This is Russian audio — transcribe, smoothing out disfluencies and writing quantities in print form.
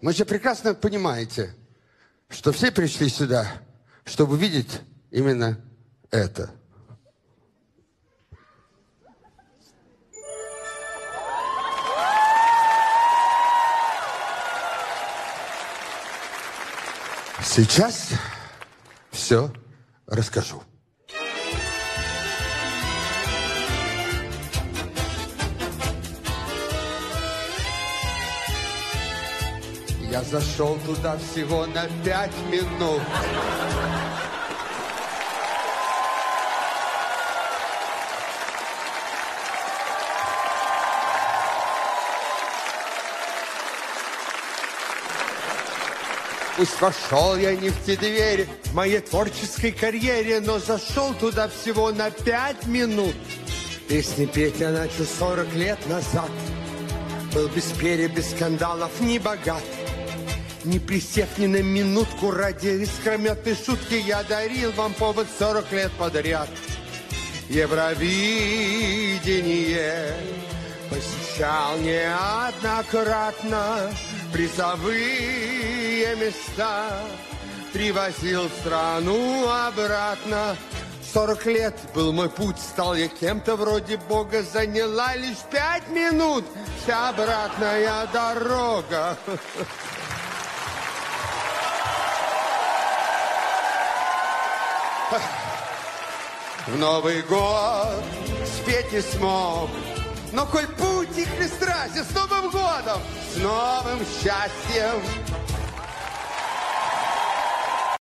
Вы же прекрасно понимаете, что все пришли сюда, чтобы видеть именно это. Сейчас все расскажу. Я зашел туда всего на 5 минут. Пусть вошел я не в те двери в моей творческой карьере, но зашел туда всего на 5 минут. Песни петь я начал 40 лет назад. Был без перья, без скандалов, не богат. Не присев ни на минутку ради искрометной шутки, я дарил вам повод 40 лет подряд. Евровидение посещал неоднократно, призовые места привозил в страну обратно. 40 лет был мой путь, стал я кем-то вроде Бога, заняла лишь 5 минут вся обратная дорога. В Новый год спеть не смог, но коль путь их не страсен, с Новым годом, с новым счастьем